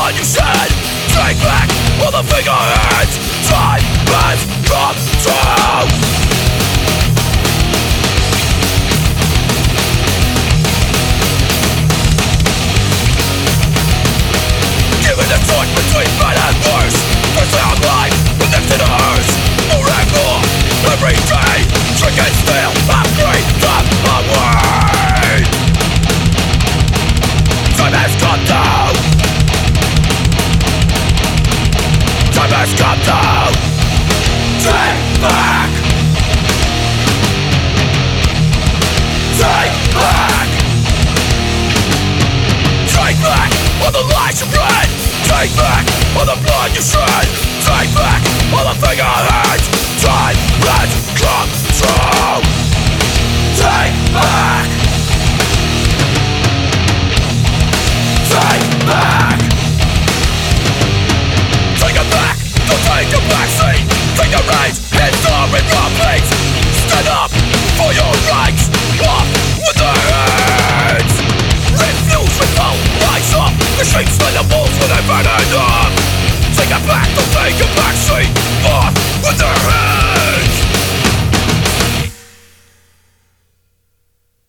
blood you shed. Take back all the figureheads. Time has come true. Given the choice between bad and worse, first I am life, the next in a hearse. More and more, every day, trick and steal, upgrade, come away. Time has come down. Time has come down. Take back. Take back. Take back all the lies you bred. Take back all the blood you shed. Take back all the figureheads. Time has come true. Take back. Take back. Take it back. Don't take a backseat. Take the reins. Hands are in your place. Stand up for your rights. Up with the hands. Refuse with hope. Rise up. The streets like the wolves with a burning eye.